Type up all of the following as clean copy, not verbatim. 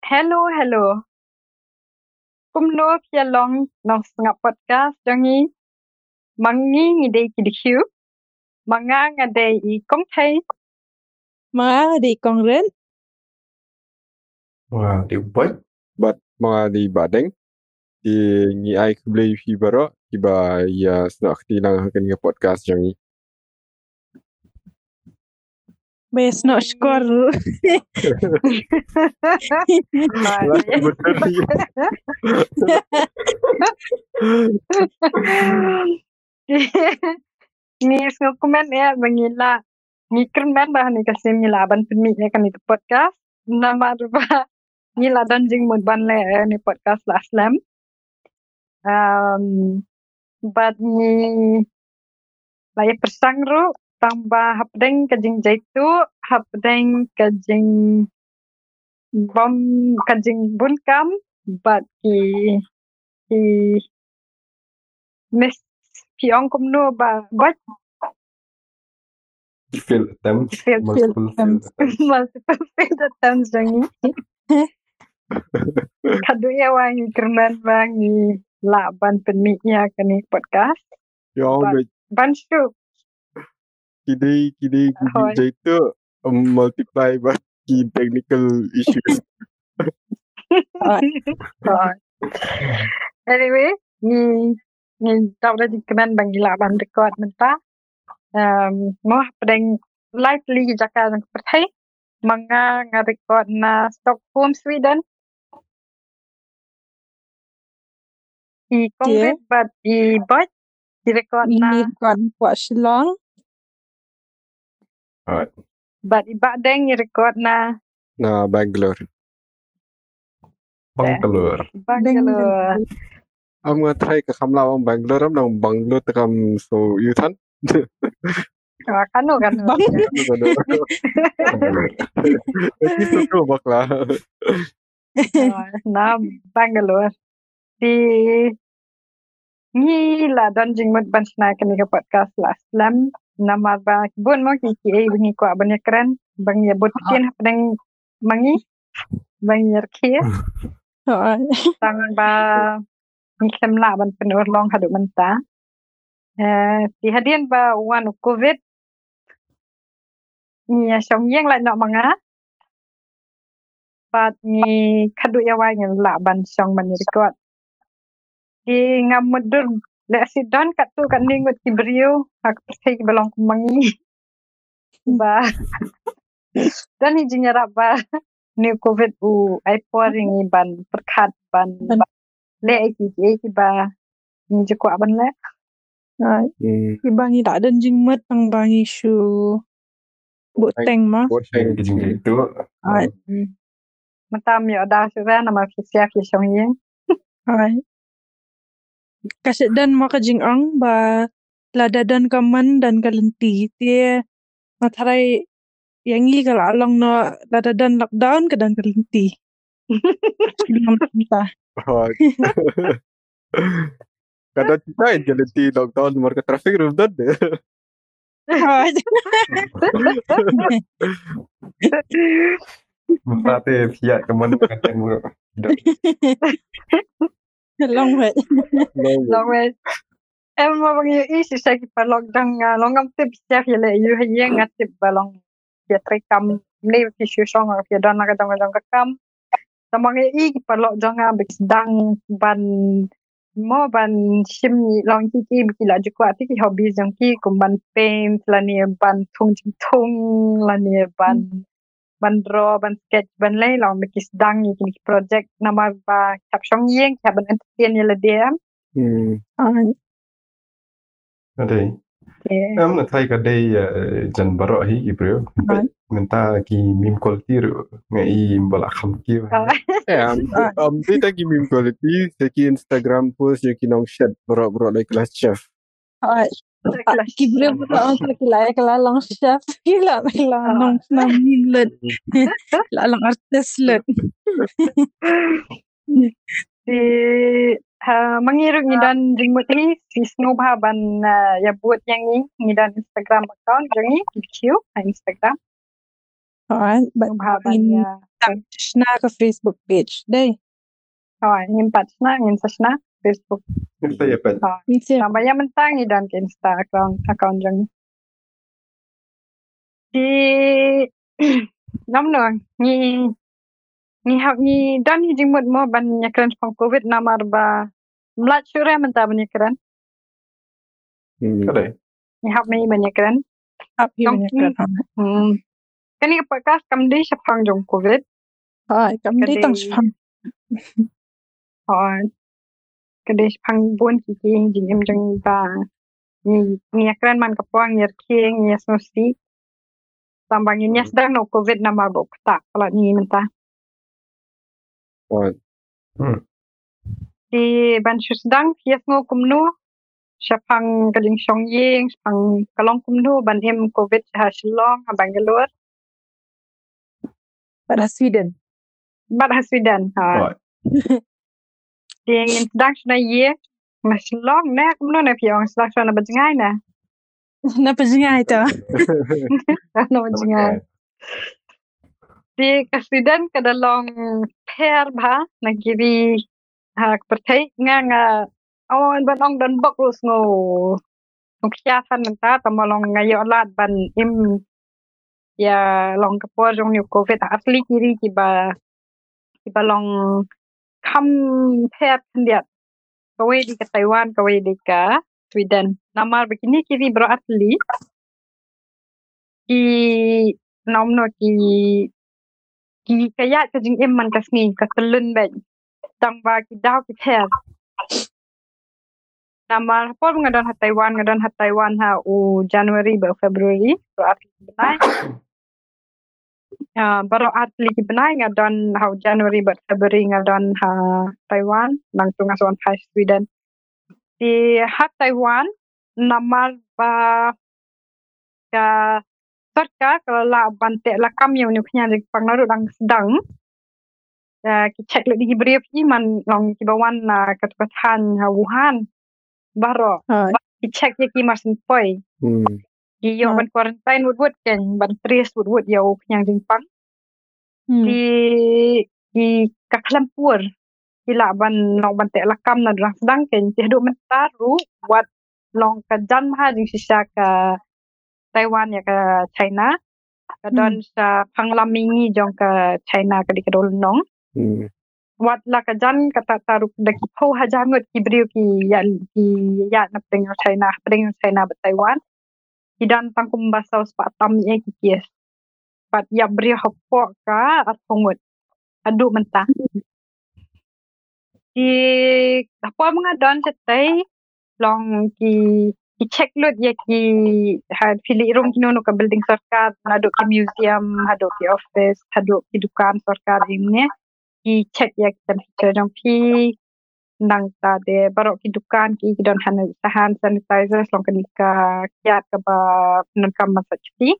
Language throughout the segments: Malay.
Hello, hello. Kumno pia long nong sengap podcast jangi mangi ngidei kidikiu. Manga ngadei I kong thai. Mga di kong rin. Mga di upay. But mga di badeng di ngi ai kublei fi baro tiba ya snak tinang hakan nga podcast jangi. Bes no skor. Ni sengap komen ya mangila ngikren men bah ni kasim ngila ban penmi ya kan itu podcast. Nama rupa ngila danjing mud ban le ni podcast la slam. But ni laya persangru tambah hapdeng kajing jaitu hapdeng kajing bom kajing bunkam but ki miss piong kumno ba but Failed attempts. Failed Multiple failed attempts. multiple failed attempts jangi kadu ya wangi kerman wangi laban penmi ya kani podcast Ya But- ban syu kidei Hoi. jaitu multiply by ki technical issues. Anyway, ni tau dah dikemen bang gila ban record mentah. Mau pedeng lightly jaka nang pertai manga record na Stockholm, Sweden. I COVID but I bot di record na Ini kan buat Shillong. Alright. but I badeng I record na Na Bangalore. Bangalore. Bangalore. Am nga try ka kamla ang Bangalore am nang Bangalore takam so yutan. Kanu. Tapi suka bakla. Na Bangalore. Di ngila donjing mut ban sna kani ka podcast la slam nama ba bun mo ki bengi ko abanya keren bang ya botikin pedeng mangi bang yerki tang ba ngikem la ban penur long hadu menta di hadian ba wan covid ni song yang la nok manga pat ni kadu ya wa ngel la ban song man record di ngamudur le sidon katu kan ningut ki brio hak persai ki balong kumangi ba dan hijinya raba ni covid u ai poring ban perkat ban le ki ba ni jeko ban le Ibangi tak ada jingmat ang bangi shu. Buteng mah. Buat Yang kijing itu. matam yo da sura nama fisia ki song yin Hai. Kasi dan maka jing ang ba lada dan kaman dan kalenti. Dia matarai yang i kalau along no lada dan lockdown ke dan kalenti. Entah. Kada kita yang jalan di lockdown market traffic room dan deh. Mentate fiat kemana kata mu. Long way. long way em ma bang yo isi sa ki pa lockdown nga longam tip sia fi le yu hiya nga tip balong ya trekam ne ki shu song fi don na ka dong kam tamang i ki pa lockdown nga bik dang ban mo ban sim ni long ki bi la ju kwa ti ki hobby jong ki kum ban paint la ni ban thung la ni ban draw ban sketch ban lay long bik dang ni ki project nama ba kap song yeng kap ban entertain ya le dia Ada. Am na thai ka day jan baro hi ibro. Menta ki mim kultur ngai bala kham ki. Dia tak meme quality, seki Instagram post yang kinong share berak-berak like kelas chef. Kibre pula orang kilai kelalong chef. Gila kelalong namin let. Kelalong artis let. Di mengiruk ngidan jingmut ni si snobha ban ya buat yang ni ngidan Instagram account jangi QQ Instagram Alright, but snobha ban ya Shna ke Facebook page deh. Ngimpat sna ngin sna Facebook. Saya pen. Insia. Sama yang mentang ni dan ke Insta account jang. Di namno ni dan ni jimut mo ban nyakran pang COVID namar ba mlat sure menta ban nyakran. Kadai. Ni hap mai ban nyakran. Up banyak kan. Kani podcast kam di sapang jong COVID. Kam di tang spam. Kadai sapang bun ki jing em jong ba ni nyakran man kapang nyar king nyas nosi. Sambang ni sedang no COVID namar bo tak kalau ni menta. Di ban sedang hias ngo kumnu sapang kading song ying sapang kalong kumnu ban em COVID ha Shillong ha Bangalore. Pada Sweden. Di ngin sedang sna ye mas long na kumnu na piong sedang sna bajengai na. Napa jingai tu? Na bajengai. Di ke Sweden kada long per ba na giri ha pertai ngang awan ban ong dan bok rus ngo kiasan menta tamalong ngayo lat ban im ya long kapor jong new COVID asli kiri kiba long kam per kendiat kawe di ke Taiwan kawe di ke Sweden namar begini kiri bro asli ki nomno ki kaya ke jing im man kasni ka telun ben tang ba ki daw ki per namar por ngadon ha Taiwan ha u January ba February so asli benai baru asli ki benai ngadon ha January ba February ngadon ha Taiwan nang tu ngason ha Sweden di ha Taiwan namar ba ka sarkar kalau la bantek la kam yang ni knya di pangnaru dang sedang ki check le di brief ki man long ki bawan na katatan ha Wuhan baro ki check ye ki masin poi ki yo ban quarantine wud ken ban trace wud yo knya di pang di ka klampur ki la ban long bantek la kam na dang sedang ken ti hadu mentaru buat long ka jan ha di sisa ka Taiwan ya ke China kadon sa panglamingi jong ke China ke di kedol nong wat la ka jan kata taru de ki pho ha jangot ki briu ki ya na peng China ba Taiwan ki dan tangkum basau spa tam ye ki kies pat ya briu hopo ka atongut adu mentah di apa mengadon cetai long ki check lut ye ki had fili room kinono ka building sarkar hadu ki museum hadu ki office hadu ki dukan sarkar imne ki check ye ki temperature jong pi nang ta de barok ki dukan ki don hand sanitizer long ka kiat ka ba nan kam masakti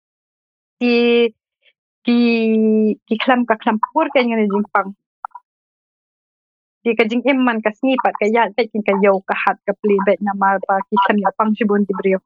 ki klam pur ka ngene jingpang di ka jing imman ka snipat ka ya pe kin ka yo ka hat ka pli bet na mal pa ki kan ya pang sibun di brio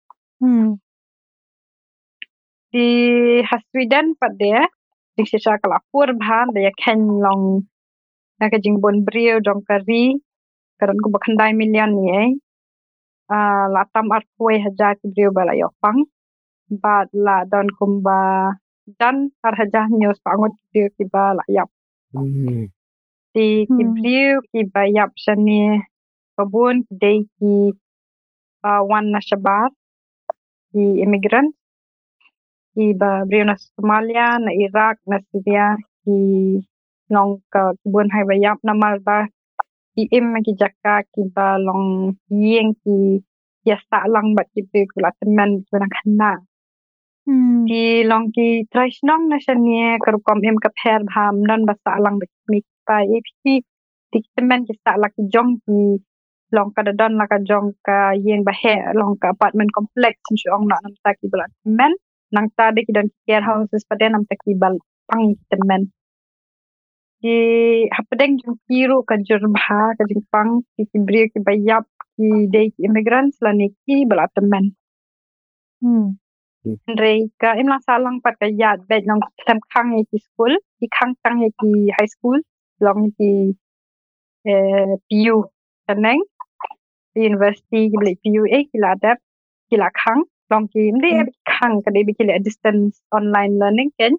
di Sweden pa de di sisa ka lapur bhan de ya ken long na ka jing bon brio dong ka ri karon ko bakhandai million ni la tam ar koi haja ki brio bala yo pang bad la don kumba dan har haja news pangot brio ki bala yap di kibliu ki bayap sani kebun kedai ki wan nashabat ki imigran ki brio na Somalia na Iraq na Syria ki long ka kebun hai bayap na malba ki ki jaka ki ba long yeng ki biasa lang bat ki pe kula teman kula khana ki long ki traisnong na sani karukom ka pher bham non basa lang bat mi pa epki teman ki sa laki jong ki long ka don la ka jong ka yeng ba he long ka apartment complex si ong na nam ta ki bala teman nang ta de ki don care houses pa de nam ta ki bal pang teman ki hapdeng jong kiru ka jurbha ka jing pang ki bri ki bayap ki de immigrants la ni ki bala teman Mereka imlang salang pat kayat bet long tem khang ki school ki khang tang ki high school long ki PU Penang di university ki beli PU ki ladap ki la khang long ki mde khang ka de ki distance online learning ken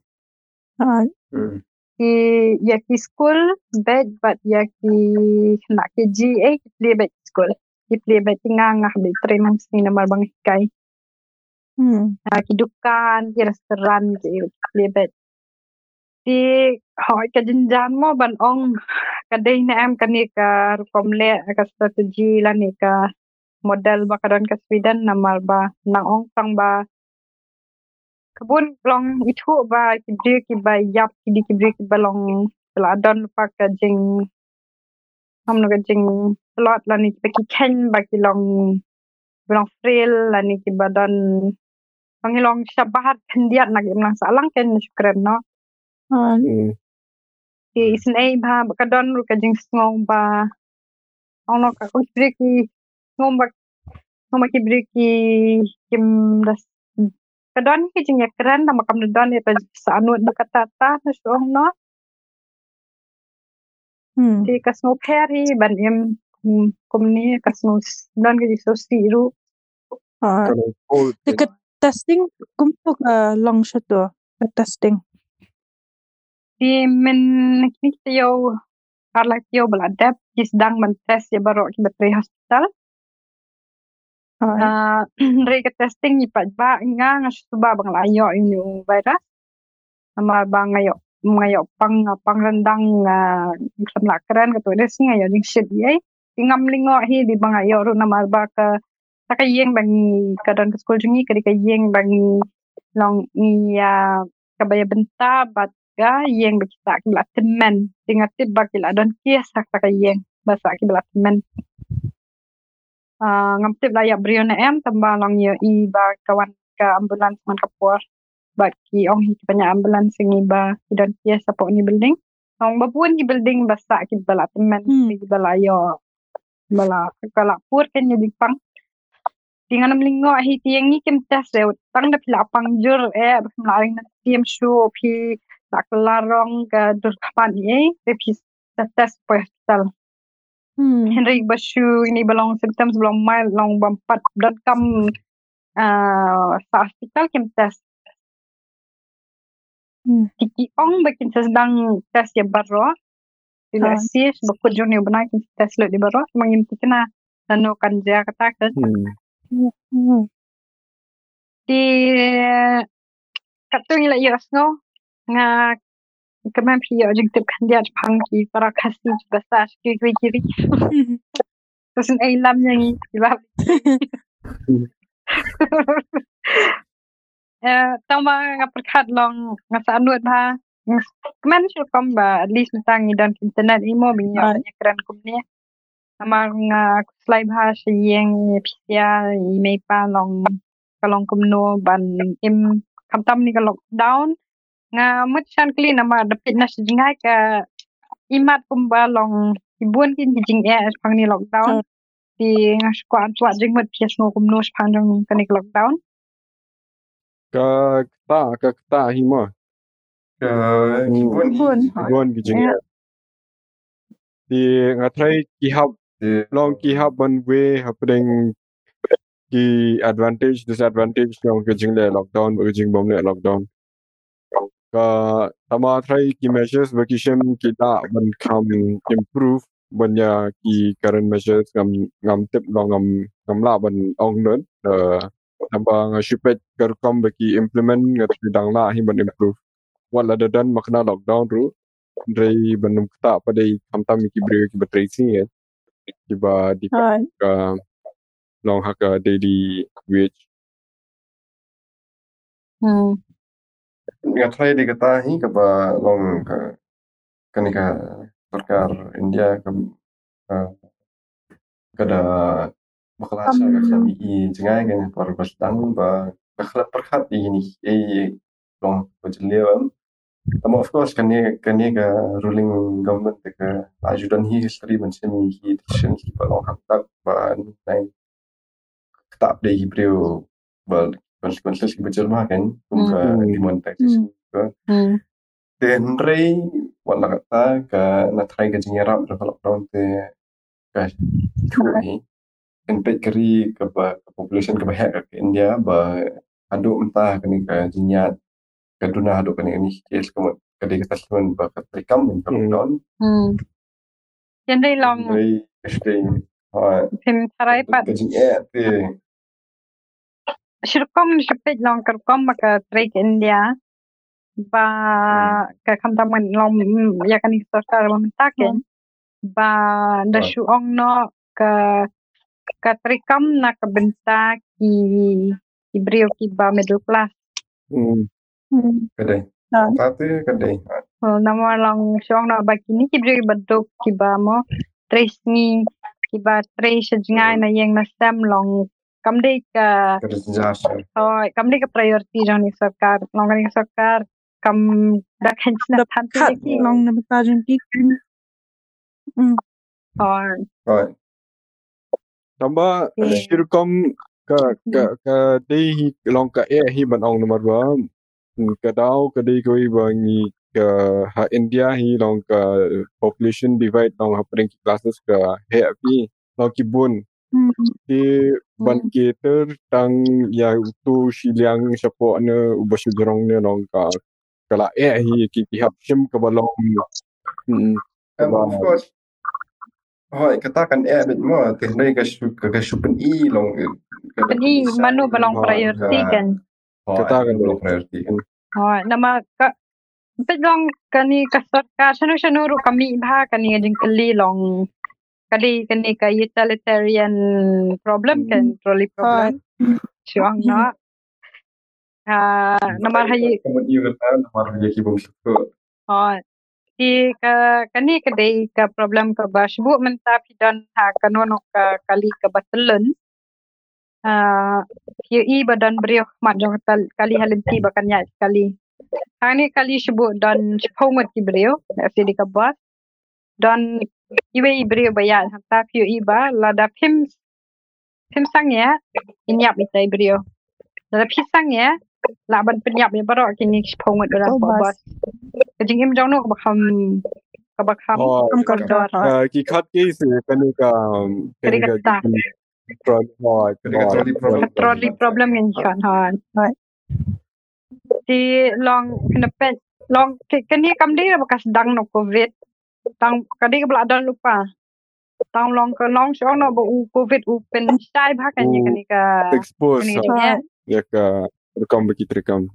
ki ya ki school bet but ya ki nak ki GA ki play bet school ki play bet ngah be training sini nama bang kai ki dukan ki restoran ki play bet di hỏi ka jenjang mo ban ong kadai na am kani ka rukomle ka strategi la ni ka model ba kadon ka Sweden namal ba nang ong sang ba kebun long itu ba kibri ki ba yap kibri ki balong peladon pa ka jing ham no ka jing slot la ni ki ken ba ki long frail la ni ki badan pangilong sabat kendiat nak imlang salang ken syukran no ki isnai ba kadon ru ka jing ngong ba ono ka kibri ki ngom ba kibri ki kim das kadon ki jing keren nama kam don eta sanut kata ta song no di kasno peri ban em komni kasno don ki so siru Dekat testing kumpu ka long shot to testing di men kita yo arla yo beladap ki sedang mentes ya baru ki betri hospital reka testing ni pat ba nga suba bang layo ini virus sama bang ngayo pang rendang samla keren ka to des ngayo jing shit ye ngam lingo hi di bang ayo ru nama ba ka takayeng bangi kadon ke school jungi ka yeng bangi long ni kabaya benta bat ga yeng bekita ki la temen tinga tip ba ki la don kies sak takayeng basa ki la temen ngam tip la ya brio na em tamba long yo I ba kawan ka ambulans man kapur bat ki ong hi banyak ambulans ngi ba ki don kies sapok ni building ong babun ki building basa ki bala temen ki bala yo bala kala pur ken ni dipang tingan mlingo hi tiang ni kem tes de tang da pila pangjur mlaring na tiem shu phi taklarong ka dur kapan ye pi tes po hospital Henry Bashu ini belong symptoms belong mild long bampat dan kam sa hospital kem tes tiki ong bakin sedang tes ya baro bila sis bakut joni benar tes lo di baro mangim tikna tanu kan dia katakan di katung ila yo sno nga kemam pia jing tip kan dia pang ki para kasi basa ki kiri terus ai lam yang ibab tama nga perkat long nga sanut ba kemen syu kom ba at least tang dan internet imo binyo keren kumni ama nga slide ba siyeng pia ime pa long kalong kumno ban im kamtam ni ka lockdown nga muchan clean ama dapit na singai ka imat kumba long ibun kin jing pang ni lockdown di nga squad tuat jing mat pias no kumno pang jong kanik lockdown ka kta himo ibun ki jing di ngatrai ki hab long ki hab ban we hapdeng ki advantage disadvantage long ke jing le lockdown ke jing bom le lockdown ka tama try ki measures vacation ki da ban kam improve banya ki current measures ngam tip long ngam la ban ong non tamba nga shupet kar kam baki implement ngat dang la hi ban improve wala dan makna lockdown ru drai ban ta padai kamtam ki bre ki tracing ya ki ba di ka long haka daily wage nga try di kata hi ka ba long kanika sarkar India kada baklasya ka kami jingai kan par basdang ba bakla perhat ini long pajliam Tama of course kan ka ruling government ka ajudan hi history man semi hi decision hi ba long haktak ba nai tap de hi brio ba consequences berjumlah kan ke demonetization ke Henry wala kata ke natry ke jingirap ke lockdown te ke chui enpet keri ke population ke bahak ke India ba aduk mentah ke ni ke jinyat ke duna aduk ke ni kes ke di kita semen ba ke trikam ke lockdown Yan day long Henry stay pim taray pat ke jingat te shirkom shipet long kerkom ke trade India ba ke kamtaman long ya kan sarkar mementaken ba da shuong no ke trikam na ke benta ki brio ki ba middle class kedai tapi kedai nama long shuong no ba kini ki brio badok ki ba mo tres ni ki ba tres jengai na yang na sam long kamde ka kamde ka priority jang ni sarkar long ni sarkar kam dak hensna thanti ki long na batajan ki Tambah shirkom ka dei long ka hi ban ong nomor 2 ka dau ka dei koi bangi ka ha India hi long ka population divide long ha pring classes ka he api long ki bun di ban cater tang ya tu siliang sapo ne ubasudrong ne long ka kala hi ki hap sim ka balong of course katakan bit mo tinday ka supen long Peni manu balong priority kan. Katakan balong priority kan. Nama ka pedong kani kasarkar sanu kami bah kani jing kali long kali kani ka utilitarian problem kan trolley problem. Siang na nama hayi kemudian nama hayi kibung syukur. Di kani kedai ka problem ka basbu menta pidan ha kanono ka kali ka batelun i badan beriok mat jong kali halimti bakan ya kali hani kali sebut dan sepongot ki beriok asi di kabas dan iwe beriok bayar hatta i ba lada pim sang ya inyap itai beriok lada pisang ya laban penyap ya barok kini sepongot dalam kabas kejing im jong no kabakam kordor ki khat ki se kani ka trolley problem yang kan di long kenepet long kini kamdi bekas dang no covid tang kadi ke dan lupa tang long ke long so no bu covid open sai bakan ya kani ka expose ya ka rekam begitu rekam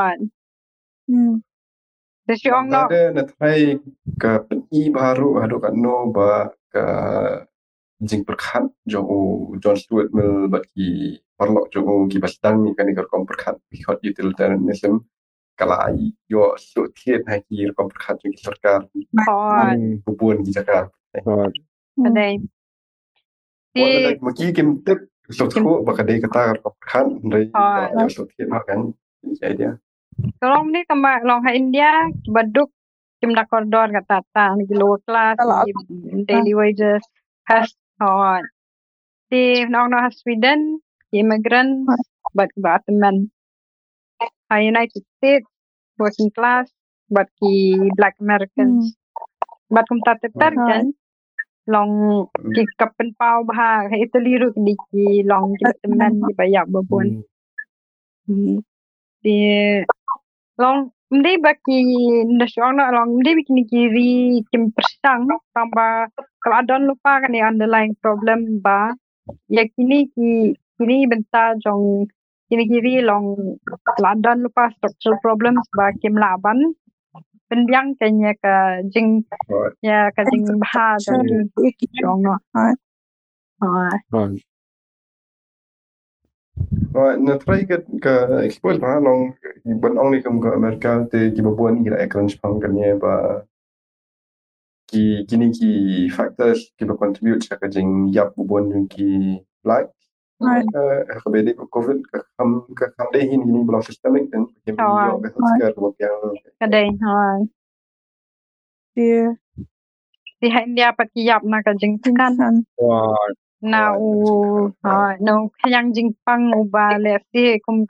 Siang no ada natai ke peni baru adu kan no ba ke jing perkhat jo John Stuart Mill bagi perlok jo ki bastang ni kan ni rekam perkhat because utilitarianism kala yo so tiet ha ki rekam perkhat jo ki sarkar hubun ki jakar adai wala dak maki kim tek so tho ba kadai kata rekam perkhat ndai yo so tiet ha kan idea kalau ni kama long ha India baduk kim da koridor kata ta ni lower class daily wages has di nong no Sweden immigrant but men United States working class but ki black Americans but kum ta tetar kan long ki kapen pau bah Italy ru ki long ki men ki bayak babon di long mdi baki nasional long mdi bikin kiri kim persang tambah keadaan lupa kan yang underlying problem ba ya kini bentar jong kiri long keadaan lupa structural problems ba kim laban penbiang kanya ka jing ya ka jing bah jong no na try ke expose ba long ban ong ni kum ke Amerika te ki babuan ni ra ekran spang kan ye ba ki kini ki factors ki ba contribute sa ka jing yap babuan ki black ka bedi ko covid ka kam de hin ni belum systemic dan ki yo ka healthcare ko yang kadai di India pa ki yap na ka jing kan na yang jingpang uba lefti kum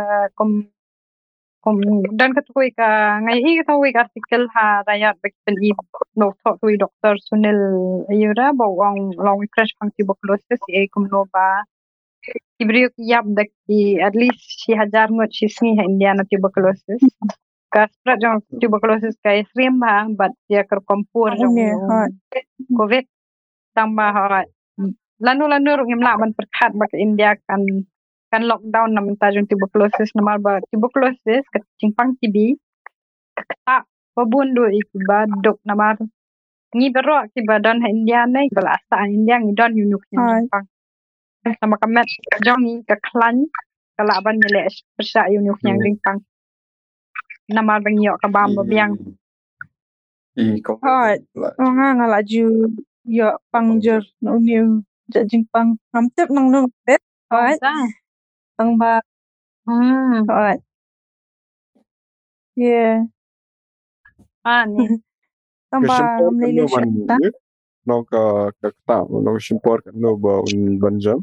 dan katui ka ngai hi katui ka artikel ha rayat bekin i no tui Dr. Sunil Ayura bawang long crash pang tuberculosis kum no ba Ibriuk yap dak at least 1,000 ngot sisni ha India na tuberculosis. Ka spread jong tuberculosis ka extreme ha but dia kerkompur jong COVID tambah ha lanu ngim la ban perkhat bak India kan lockdown na mentajung tuberculosis namar ba tuberculosis ka cingpang TB ka babun do ikiba dok namar ngi bero kiba don ha India nei bala asa India ngi don yunuk cingpang sama kamet jong ka klan kala ban mele persa yunuk yang cingpang namar bang yo ka bam biang nga ngalaju yo pangjur no new jingpang hamtep nang no bet tang ba yeah ni tamba mlele shata no ka ta no shimpor kan no ba un banjam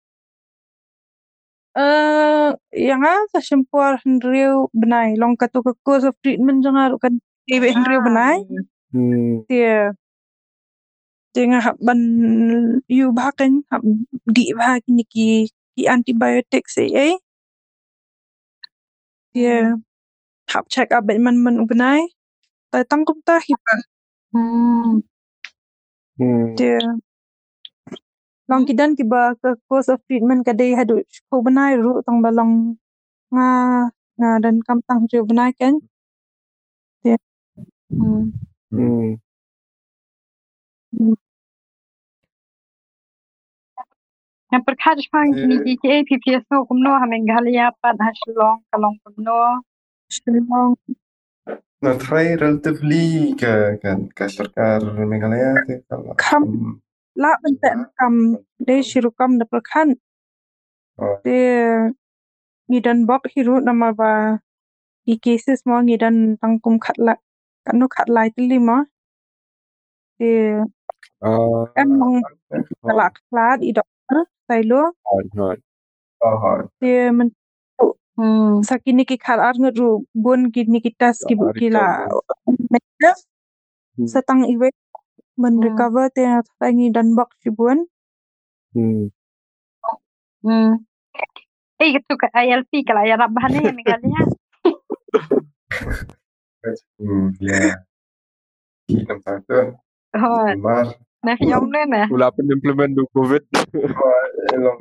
yang sa shimpor hendriu benai long katu ka course of treatment jangar kan ibe hendriu benai dia dengan hab ban you bahakan hab di bahak ni ki antibiotic say dia hab check up man benai ta tangkum ta hipa dia long kidan kiba ke course of treatment kadai hadu ko benai ru tang balong nga dan kam tang ju benai kan dia yang perkhat pang ni ki APPS no kumno hamen galia pan haslong kalong kumno Shillong na try relatively ka sarkar Meghalaya te kam la benten kam de shirukam da perkhan de ngidan bok hiru nama ba i cases mo ngidan tangkum khatla kanu khatlai tilima de mong kalak klat i dokter tailo de men sakini ki khal ar ngru bun kini kitas ki bukila setang iwe men recover te tangi dan bok sibun itu ke ILP kalau ya rabahane Meghalaya ya nam ta tu mar na yong le na ula pen implement du covid long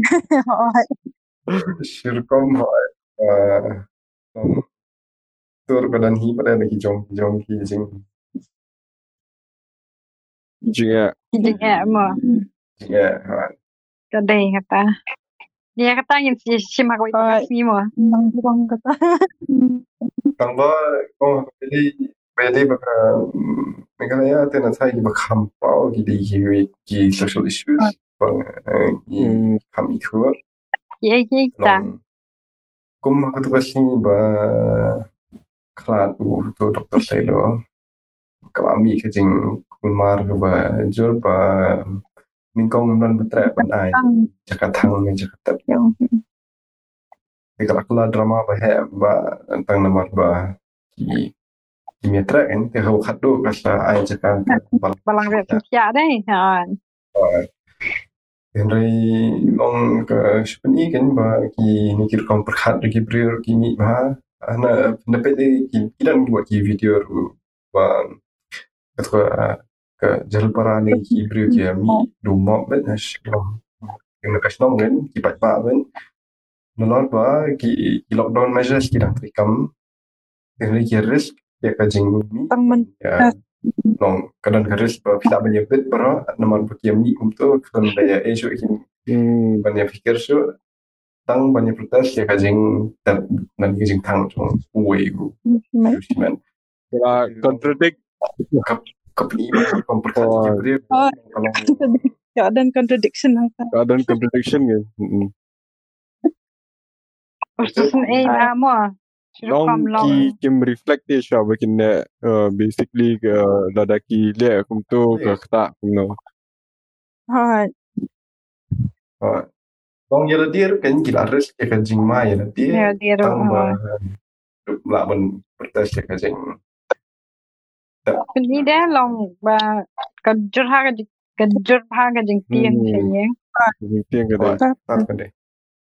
shirkom tur badan hi pada lagi jong ki jing mo ya kadai kata dia kata ingin si makoi kasih mo bang kata tangba beli baka Meghalaya te na sai ba kham pao ki social issues bang kham ikhu ye ta kum ha tu kasi ba klat tu doktor selo kami ke jing kumar ba jur ba mingkong non betra ban ai jakatang jakatat kalau drama ba he ba tang namar ba ki metra kan te ho khadu kasa ai jaka balang re tia dai Henry long ke speni kan ba ki ni kir kom perkhat ki prior ki ni ba ana dapat ki kidan buat ki video ba atau ke jalpara ni ki prior ki mi rumah ben hash yang nak nong kan ki pat pa ben nolor ba ki lockdown measures ki dak trikam Henry ki risk ya ka jing mi ya long kadang keris ba tidak menyebut bara nomor berkiami untuk kan daya isu ini banyak fikir so tang banyak protes ya kajing dan kajing tang trong uwe ku man contradict kapni komperkati kalau dan contradiction ya long ki reflect dia sha bakin basically ladaki le kum to ka ta kum no Long yala dia kan gila res ke jing mai yala dia dia tambah la ben pertas ke jing ni dah long ba kajur ha ka jing tiang saya Tiếng cái đấy. tak kan deh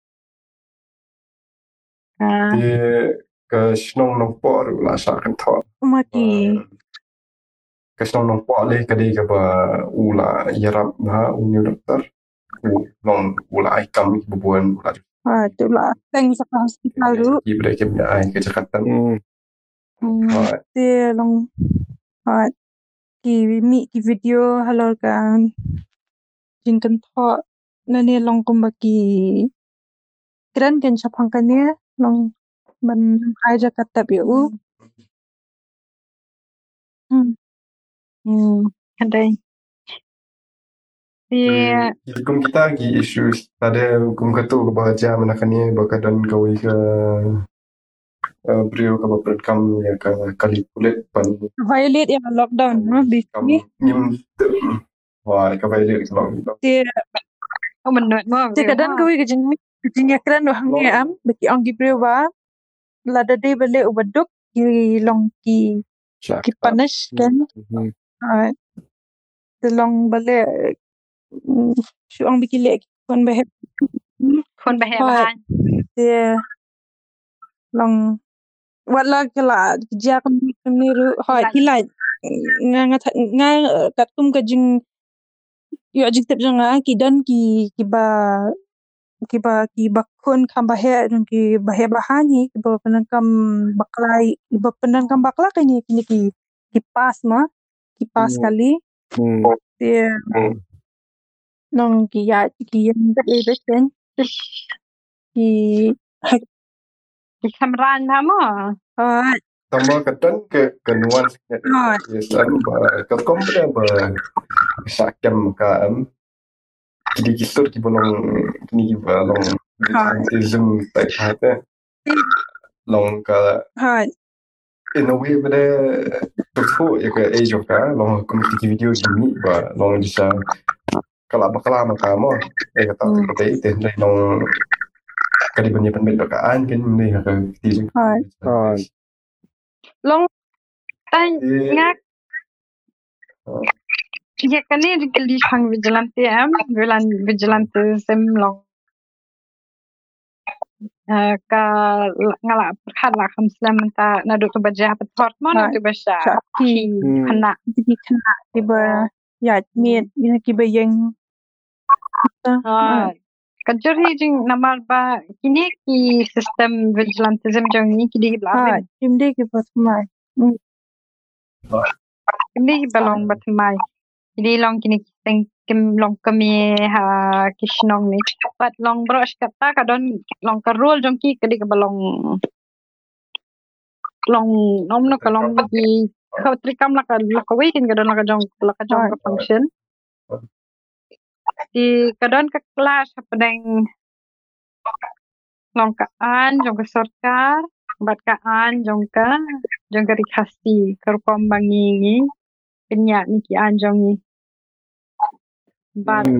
dia ke snong nong por la sa kan thot Mati. ke snong nong por le ke dia ke ba ula yarap ha uni doktor long ula ai kam bubuan ula Itulah. Teng sa hospital tu. ibre ke ai ke Jakarta Dia long. Ki video halal kan. Jingkan thok. Nani long kumbaki. Kiran kan sapang kan ya. Long. Man hai Jakarta biu. Ada dia hukum kita gi issues ada hukum ketu ke bahaja menakani bakadan kawi ke beliau ke berkam ya ke kali kulit pan Violate yang lockdown. Basically. wah ke violate ke lockdown Dia. menurut mo Dia kadang kawi kejing kiran doang am. Bagi ang gibreu ba. Lada day balik ubaduk. Ki long ki panas kan. Long balik. Syuk ang bikin lek kon bahep. คนไปแห่บ้าน Dia long wala kala kerja kami ru hilat nga katum kajing yo jik jang ki dan ki bakun kam bahe dan ki bahe bahani ki penangkam baklai penangkam bakla kini ki pas kali dia long ki yang besen ki di kamran kamu tambah kadang ke nuans biasa ke komple ba sakam ka kidi kisur ki bolong kini ki bolong antism type hata long ka in a way bade tu ya ke age of ka long community video gini ba long bisa kala bakala makamo kata te te long kadi punya pembedakaan kan ni ka ti long tanya ya kan ni di hang vigilante sem long ka ngala perhala kham slam ta nadu tu bajah pat mana tu basha ki kena tiba ya mit ki bayang Kajur hijing namar ba kini ki sistem vigilantism jang ni kidi belabin. Kimde ki patmai. Kini balong batmai. Kidi long kini kim long kami kishnong ni. But long brush kata kadon long karul jang ki kidi balong long nomno kalong ki trikam laka weekend kadon laka jang ka function. Di kadon ke kelas pedeng long kaan jong ke sarkar bat kaan jong ke rikasi kerukom bangingi penyak ni ki anjong ni bat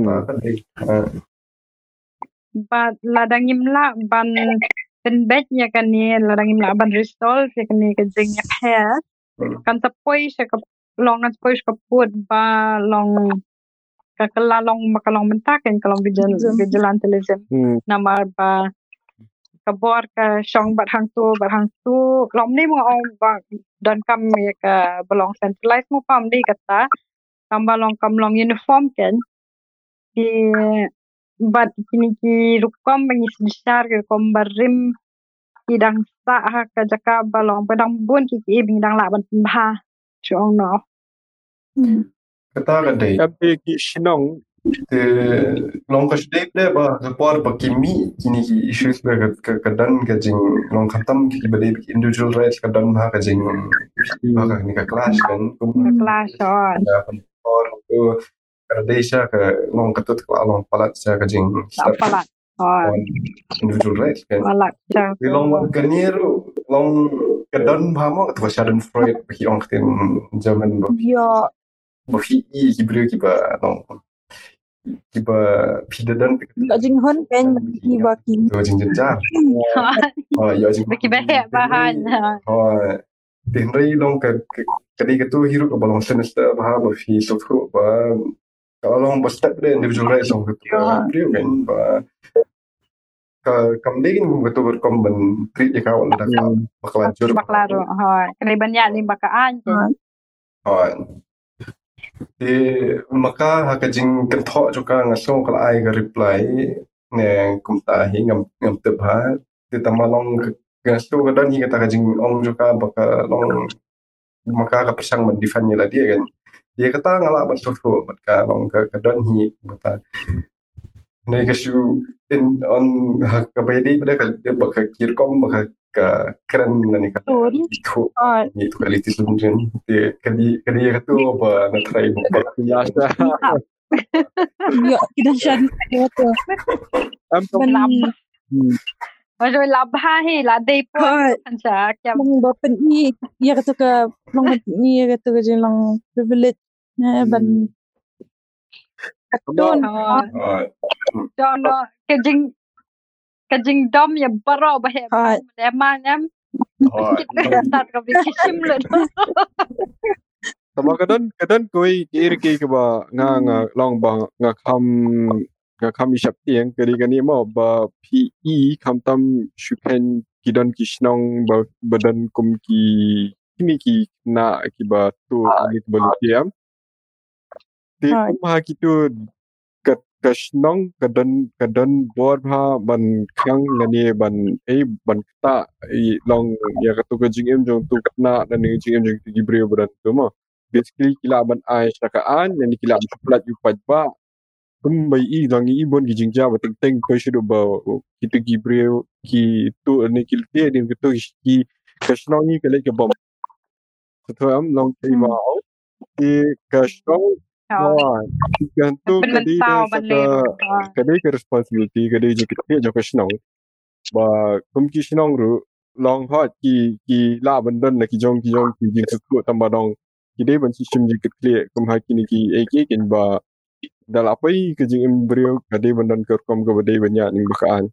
ladang imla ban penbet ya kan ni ladang imla ban resolve ya kan ni ke jing ya pair kan tapoi se ke long kan tapoi ke put ba long kakalong makalong mentaken kalong vigilantism namar ba kabor ka syong bat hang tu lom ni mo ong ba dan kam ya ka belong centralized mo pam di kata tambah long kam long uniform kan di bat kini ki rukom bangis besar ke kom barim idang sa ha ka jaka balong padang bun ki bing dang la ban bah syong no kata kadai Tapi ki shinong long kasdek de ba report ba kimi kini ki issues ba kadan ka jing long khatam ki bade individual rights kadan ba ka jing ba ka ni ka clash kan clash on or to kadesha ka long katut ka long palat sa ka jing palat on individual rights kan palat cha long ganiro long kadan ba mo to shaden freud ki ong tin zaman ba yo ba ki brio ki ba long kiba pidadan Enggak jing hon pen ni baki. tu jing jenjar ya jing bagi bahaya bahan tinrai long kadi katu hiru ka balong semester ba fi sofu ba kalau ba step de individual rightsong katu priu kan ba kam degin mo katu berkom ban treat ya kawan dah baklajur baklaro kani banyak ni bakaan di maka hakajing kentok juga ngasong kalau ai ga reply ne kumta hi ngam tebha di tamalong gasto gadan hi kata kajing ong juga baka long maka ka persang man defend lah dia kan dia kata ngala ban sofu maka long ka gadan hi bata ne kasu in on ka baydi pada ka baka kirkom baka ka keren nani ka itu ni tu kali tisun dia kadi katu apa na try buat biasa Ya, tidak syari dia tu. rồi labha hi la dei po kan sa kya Mong bapen ni ya kata ke long ni ya kata ke jing long privilege ban katun cho nó cái jing dom ya baro ba he de ma nyam kita start ka bi kishim le Sama kadang koi kiri ke ba nga long ba nga kam isap tiang kari kani mo ba PE kam tam shupen kidan kishnong ba badan kum kini ki na ki ba tu ni bolitiam ti kum ha kitu kashnong kadan bor ha ban khang ngani ban ban ta long ya katu ka jing em jong tu na dan ni jing em jong ti gibreo badan tu mo basically kila ban ai sakaan yang kila plat yu pajba bai i lang i bon gi jingja ba teng ko shido ba kitu gibreo ki tu ni kilte ni kitu ki kashnong ni kale ke bom to am long ti ba ti kashnong gantung kadi kadi ke responsibility kadi je kete jo kashnong ba kum kishnong ru long hot ki la bandan na ki jong ki jing su tamba dong kide ban sistem je kete kum hakini ki ek kin ba dal apai ke jing embrio kade bandan ke kom ke badai banyak ning bakaan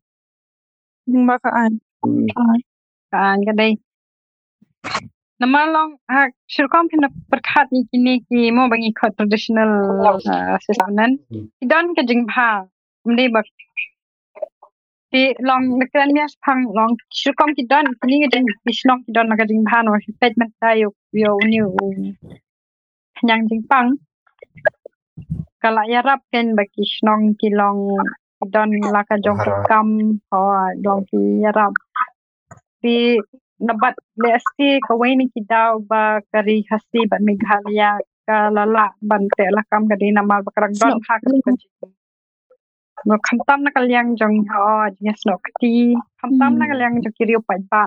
kan kadai nama long shirkom pina perkhat ni kini ki mo bangi khat traditional sesanan idan ke jing bha mde bak ti long nekran mias phang long shirkom ki dan kini ke jing isnong ki dan na jing bha no pet man tayo yo new nyang jing pang kala ya rap ken baki snong ki long don la ka jong kam ho long ki ya rap ti nabat le asti ka weni ki daw ba kari hasi ban meghalaya ka lala ban te la kam ga dina mal bakrang don ha ka no khantam na kalyang jong ho jing snok ti khantam na kalyang jong ki riu pa ba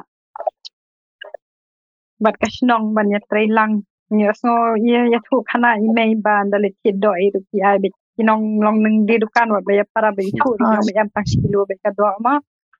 bat ka snong ban ya trei lang nhớ so ya thu khana email ban dale ti doi ru ki ai be kinong long nang di dukan wa be para be thu ru be am tak kilo be ka do ma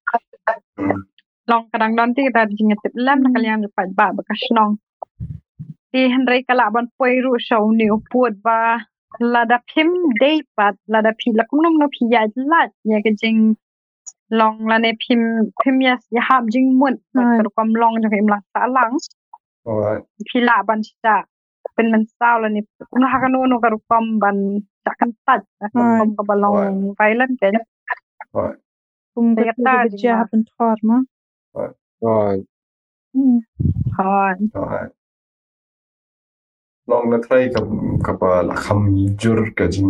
long kadang don ti ta jinga tip lam na kalian pa ba ka snong ti henry kala ban poi ru show ni uput ba lada phim dei pat lada phi la kum nom no phi ya lat ya ke jing long la ne phim ya hab jing mun ka kom long jong im la sa lang phi la ban chaเป็นมันเศร้าแล้วนี่คุณฮักโนโนกรุกอมบันจากกันตัดกอมกับลองไฟลั่นแกคุณเด็กตาจะเป็นทอดมั้งลองนัดไทยกับละคำจุรกับจิง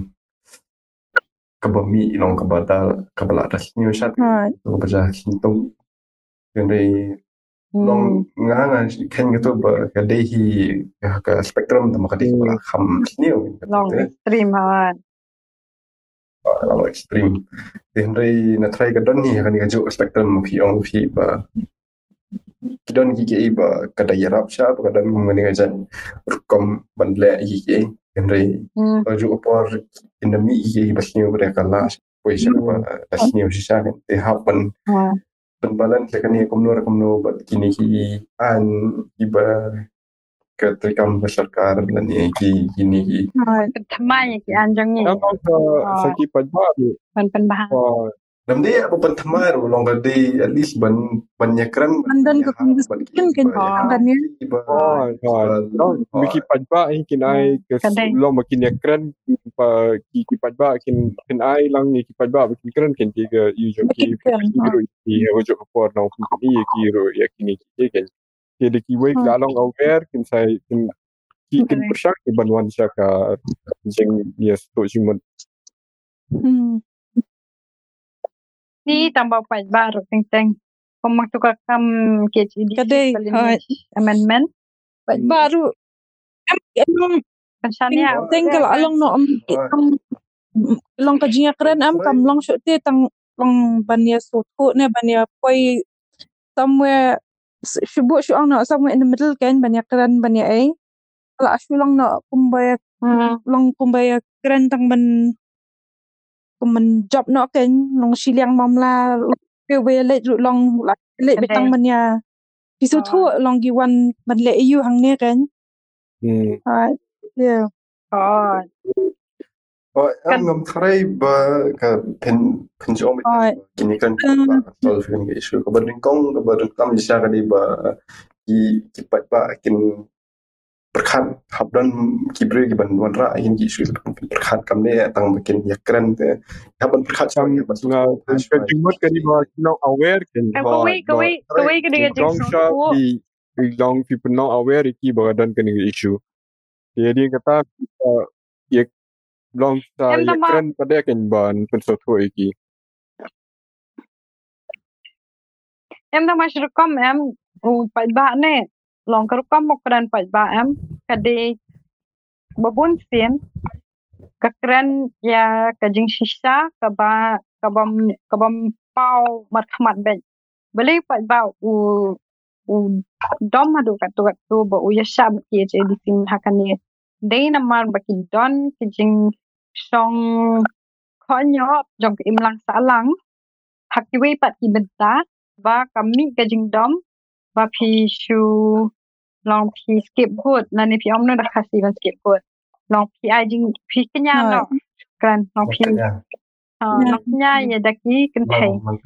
กับบะมีลองกับดากับละดัชนิวชัดกับประชาชนต้องยังได้ลองงานแข่งกันตัวแบบได้ที่กับสเปกตรัมแต่มาได้กับคำนิวลองเอ็กซ์ตรีมฮะลองเอ็กซ์ตรีมเดี๋ยวได้นัดไทยกับดอนนี่กันกับจูสเปกตรัมพี่องพี่บ่คิดอนกี่กี่บ่กับได้รับชาบกับดอนมันนี่กันจันรุกคำบันเลกี่กี่เดี๋ยวได้จูปอร์อินดามีกี่บัชนิวเรียกกันละคุยกันว่าบัชนิวชิชากันแต่ฮับบันpenbalan sekarang ni kumno bat kini ki an iba ketika bersarkar dan ini Tamai ki anjang ni. Ang saki pajba Pen bahan. nam dia apa pentamar long gadi at least banyakran Andan ko kan ni miki pajba kin ai ke lo makin yakran pa ki pajba kin ai lang ni ki pajba kin kran kin tiga usual ki hojo por no ki ro yakini ki ken jadi ki wait la long aware kin sai kin persyak ki banwan saka jeng yes to jimon Ni tambah pajba ro teng pemasukan kam KHDC amendment baru pensannya tinggal along no long kajinya keren kam long shote tang long banya soto ne banya poi somewhere shubu shuang no somewhere in the middle kan banya keren banya kalau asu long no kumbaya keren tang ban job no kan long siliang mamla we let long let betang banya Pisu long giwan man le you hang ne kan. Yeah. Ngam tharai ba ka pen jom kini kan solve kan issue ka badin kam bisa ka di ba ki pat ba kin perkhat habdan kibre ki ban wan ra yin ki issue perkhat kam ne tang bikin yakran te haban perkhat sang kan jimot ka di ba no aware kan kawai ka diga di long people no aware ki ba dan kan issue jadi kata ya long sa yakran pada kan ban pensoto iki em dah masuk kom em pat ba ne long ka kom mo kran pat ba em kade babun sin ka kran ya ka jing shisha ka bam pau marhamat ben beli pat ba dom hadu ka tu ba ya shab ki je di sing hakane dei namar ba ki don ki jing song khonyo jong im lang salang hakiwe pat ki benta ba kami ka jing dom ba phi shu long phi skateboard na ni phi om no da khasi ban skateboard long phi ai jing phi kenya no kan long phi long kenya ya daki kan thai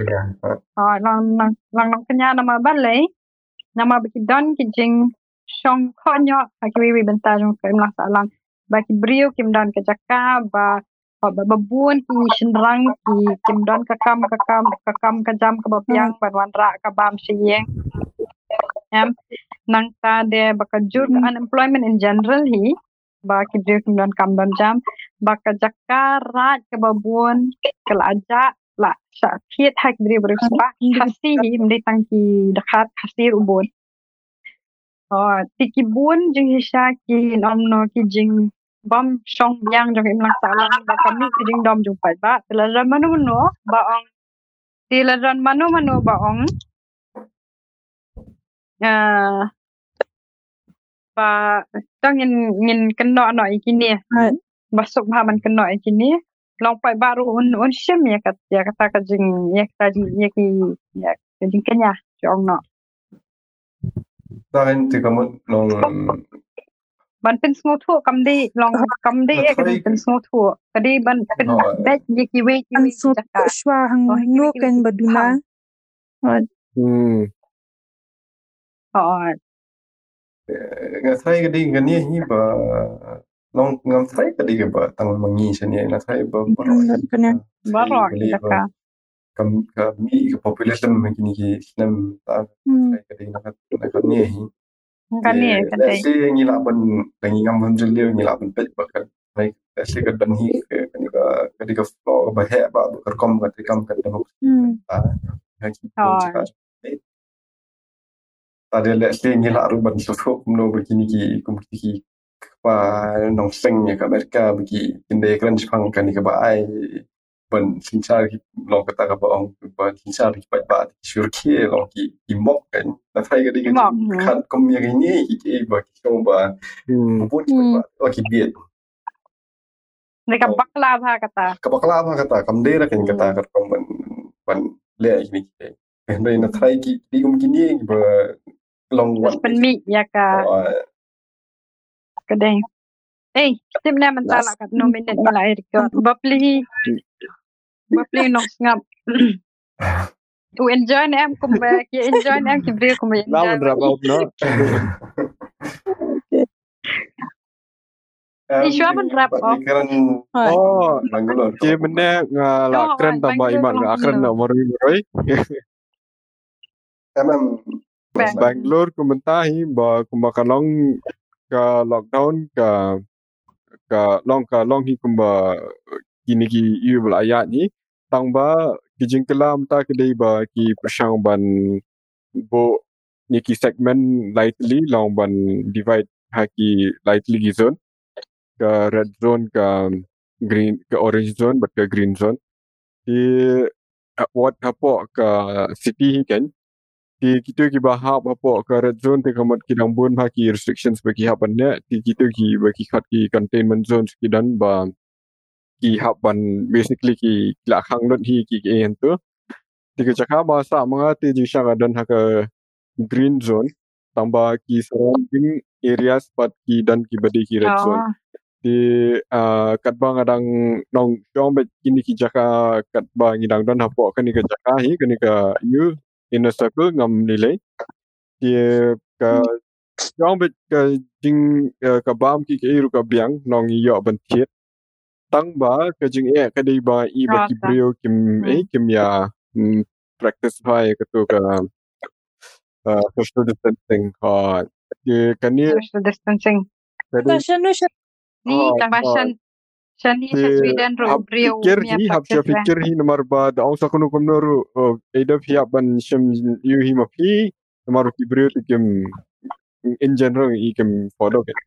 long kenya nama balai nama ba ki don ki jing song khonyo hakiwe benta jong ka im lang salang ba ki brio kim don ka jaka ba babun ki shinrang ki kim don ka kam ka jam ka bapiang banwan ra ka bam siyeng em nang ta de bakajur unemployment in general hi ba ki brio kim don kam don jam ba ka jaka ra ka babun kala aja la sa thiet hak brio ba khasi hi mde tang ki dakhat khasir ubon tiki bun jing hisha ki nom no ki jing bom song yang jong im lang salang ba kami ki jing dom jung pai ba telaran manu ba ong ba tang ngin keno no ikini masuk ba man keno ikini long pai baru un shem ya kata ka jing ya ki jing kenya jong no Tahan ti kamot long ban pen small thu kam di long kam di ek pen small thu kadi ban pen bet ki we jaka shwa hang no kan baduna ngai kadi ngani hi ba long ngam thai kadi ba tang mangi sani na thai ba barok jaka kam mi population makini ki nam ta kadi na ni hi kani kadai si ngila ban kangi ngam ban jelio ngila ban pet ba kan mai si ka dan hi kadi ka flow ba he ba ka kom ka kam ka da tadi le si ngila ru ban so no begini ki ki pa nong seng ya ka Amerika bagi kinde kan Jepang kan ka ba ai ban sinchar ki lo ka ta ka ba ong ban sinchar ki ba surki lo ki mok kan na thai ka di kan kom ya ni ki ba ki so ba bu ba o ki biet mereka baklava kata kam de ra kan kata ka kom ban le ni ki na thai ki di kom ki ni ba long wan pen mi ya ka Kadang. Kita mentala kat nominate malai record. Bapli nong ngap. Tu enjoy em kumba ki enjoy em ki bri kumba Now enjoy. wrap up no. Siya pun wrap up. Oh, Bangalore. Ki mene ngala keren tambah iman akren na maroi. Bangalore kumentahi ba kumakalong ka lockdown ka long hi kumba kini ki yu ayat ni tangba kijing kelam ta kedai ba ki persang ban bo ni ki segment lightly long ban divide haki lightly ki zone ka red zone ka green ka orange zone but ka green zone di what hapo ka city kan di kita ki bahap hapo ka red zone te kamat kidang bun haki restrictions bagi hapan ne di kita ki bagi khat ki containment zones ki dan ba ki hapan basically ki lakhang lot hi ki en tu tiga cakap bahasa mengati jing syang adan haka green zone tambah ki surrounding areas pat ki dan ki badi ki red zone di kat bang adang nong syong bet kini ki jaka kat bang idang dan hapo kan ka jaka hi kan ka you in a circle ngam nilai di ka syong bet ka jing ka bam ki iru ka biang nong yo ban thiet tang ba ka jing ka dei ba I ba ki brio kim ya practice hai ka tu ka social distancing kan ni Social distancing. Ni tambah Shani sa Sweden ro brio fikir hi nomor ba da ong sa kuno kumno edap hi aban shim yu hi mafi nomor ki brio tikim in general I kim follow kan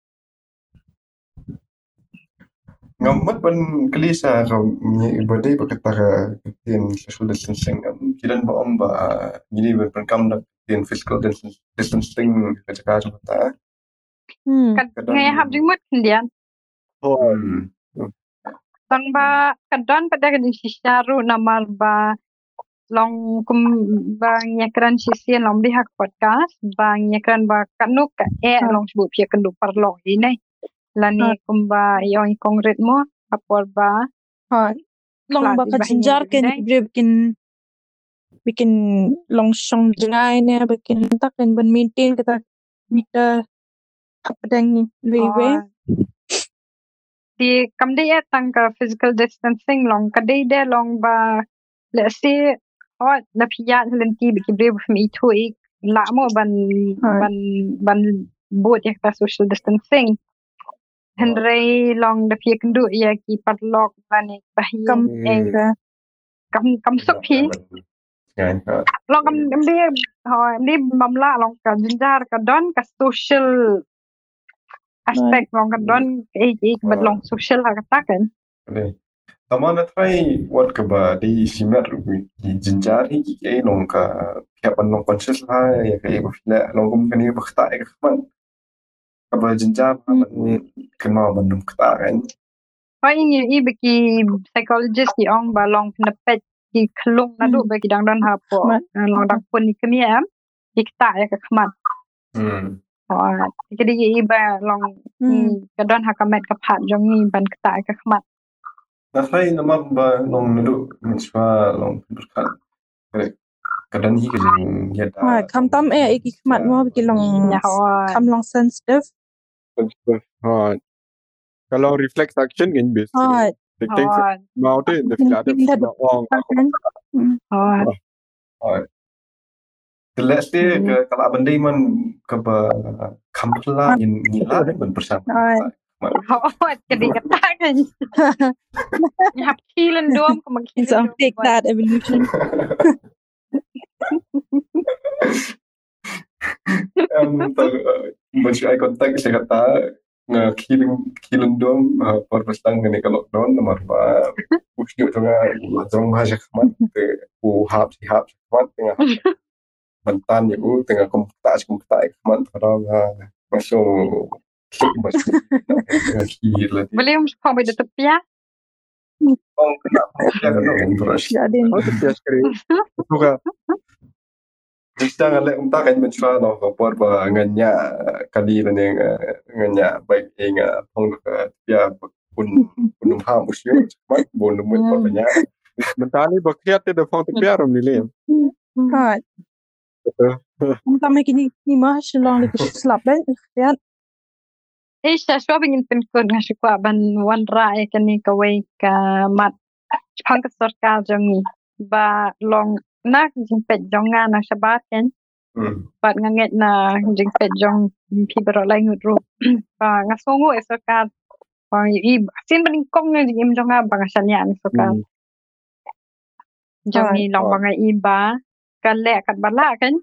Ngammat pun kelisa kau ibadai berkata ketin social distancing kiran ba ba gini berpenkam dak ketin physical distancing kerja kata. Ngay hab jing mat kendian. Tang ba kadon pada keding sisyaru namar ba long kum bang nyakran sisian long di hak podcast bang nyakran ba kanuk ka long sebut pia kendu parlong ini lani kum ba yang konkret mo apor ba long ba ka jinjar ken bikin long song jengai ne bikin tak dan ben maintain kita pedang lewe di kam dia tang ka physical distancing long kadai de long ba let's say la pia lenti bikin brave mi tu la mo ban buat ya ka social distancing Henry long the pia kendu ya ki padlock bani bahi kam sok hi long kam dia mamla long ka jinjar ka don ka social aspek long ka don but long social ha kata kan Tama na try what ka ba di simer ki jinjar hi ki long ka kaya pan long conscious ha ya kaya ko fila long kum kani ba kata ka man ka ba jinjar kena ban dum kata kan ini bagi psychologist ki ong ba long nepet ki klung na do bagi dang don ha po long dang pun ni kami ki kata ya ka khamat jadi iba long kadon ha kamet ka phat jong ni ban kata ka khamat na try nama ba long nulu miswa long berkat kadang hi kajing ya kam tam iki khamat mo bagi long kam long sensitive kalau reflex action kan bis things mau tu the feel ada ong Let's say kalau benda man keba kampla nila ben bersama. Jadi kata kan. Hap kilen dom ke It's a take that evolution. Macam eye contact saya kata kilen dom perpestang ni kalau lockdown nomor ba usnyo tengah jong ha jakmat ku hap mat tengah mantan ibu tengah komputer man kadang masuk boleh kau beda tepi ya kenapa ya kan terus Jadi suka Kita ngalek kan mencuba no kapor ba nganya kali lang nganya baik pong ya pun ham usyo mak bon mun pa nya Mentali bakriat te da fong te piaram ni le. Right. Tama kini mas long like slap dan yan. Siya swabing pinkod nga siya kwa ban wanra kani kaway ka mat pangkasor ka jong ba long nak jimpet jong nga na sabat kan pat nganget na jimpet jong pibro lai ngudru ba ngasongo esokat ba i sin beningkong nga jim jong nga bangasanya esokat jong ni long bangai iba kan le kat bala kan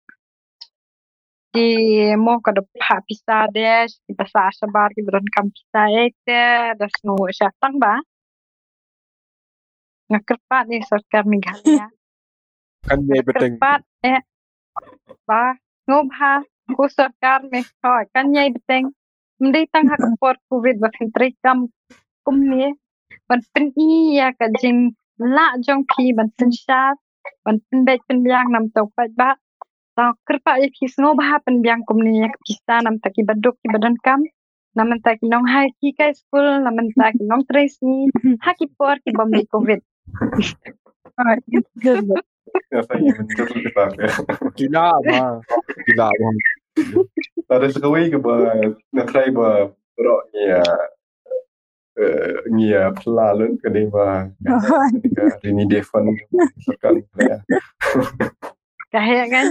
di mo kada pa pisa des di basa sabar ki beron kam pisa ekte das no syatang ba ngakerpat ni sarkar Meghalaya Kan ye beteng. kerpat ba ngobha ku sarkar me hoy kan yai beteng mendai tang hak por covid ba fitri kam kumni ban pen iya ka jing la jong pi ban sen shat ban pen bek pen biang nam tok ba tao kerpa ye kis ngobha pen biang kumni yak pisa nam taki baduk ki badan kam nam taki nong hai ki kai school nam taki nong trace ni haki por ki bombi covid Alright, good. ya saya mencuba kita Gila ba. Gila ba. ada sekali ke ba na try ba bro ngia pelalun ke dia ba ini defan serkan ya kahya kan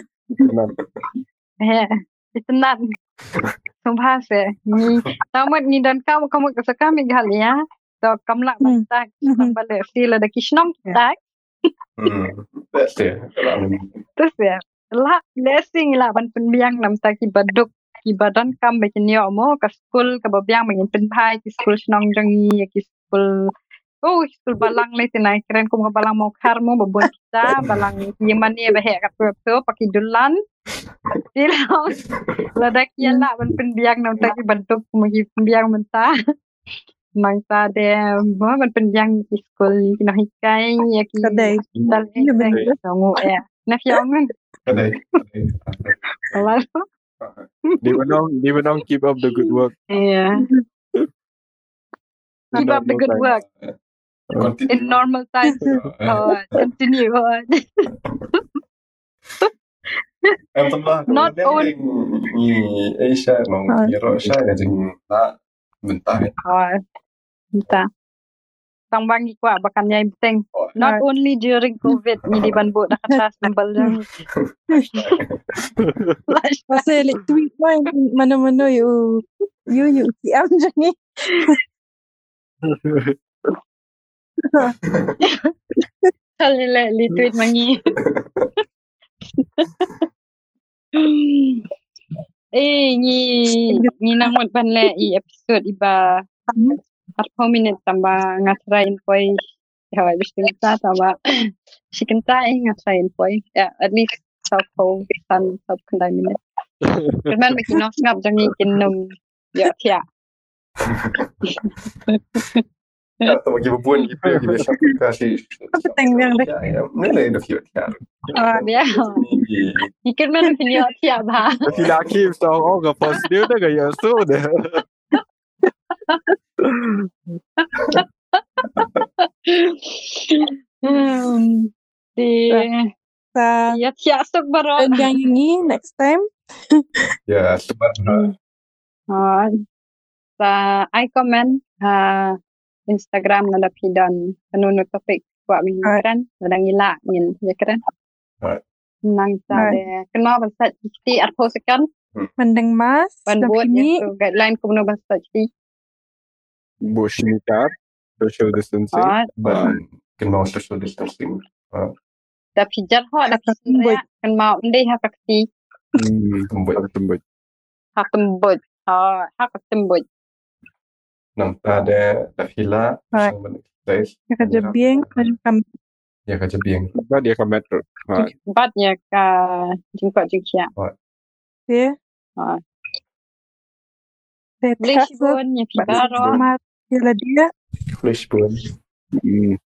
itenat sumpah se ni tamat ni dan kamu kesaka Meghalaya to kamla bantak bale sila da kishnong tak that's it terus ya la blessing la ban penbiang nam ta ki baduk ki badan kam be kinyo mo ka school ka babiang mangin penpai ki school snong jangi ki school school balang le tinai keren ko balang mo khar mo babon kita balang yemani be he ka pro pakidulan Dilaw. Ladak yan la ban penbiang nam ta ki baduk mo ki penbiang menta mang ta de mo ban penbiang ki school ki no hikai ya ki Kadai. dal e songo ya na fiangan kadai Hello. They will not keep up the good work. Yeah. Keep up the good work in normal times. Continue on. Not only ni Asia no Russia ga jing na mentah kita tang bangi kwa bakan yai beteng. Not only during COVID ni di banbu dah kata sambal jang. Pasal like tweet mana-mana you siam je ni. Kali li tweet mangi. Ni namot ban le i episode iba 4 minit tambah ngatrain poi ya wis kita tambah sikenta ngatrain poi ya at least sau ko san sau kendai minit kemen bikin ngap jangi kinum ya tia atau bagi berbuan kita kasih Peteng yang dek. nilai dah fiat ya dia ikan mana punya tia ba Tapi laki so oh ga post dia dah ga ya so dah. di Sa ya tia sok baro yang ini next time. ya sebab sa I comment Instagram nada pidan penunu topik buat minggu kan nada ngila ngin ya kan nang sa de kena bahasa citi arpo sekan Mendeng mas. ban buat Ini ya guideline kuno bahasa citi Bush meter, social distancing. kena social distancing da pijar ho da pijar kan mau ndai ha kaksi tembut ha tembut nang ada fila kerja biang macam ya kerja biang Ba dia ka metro. bat ya ka jingko jingkia dia. Blishbon ya pibaro Mat dia dia. flash pun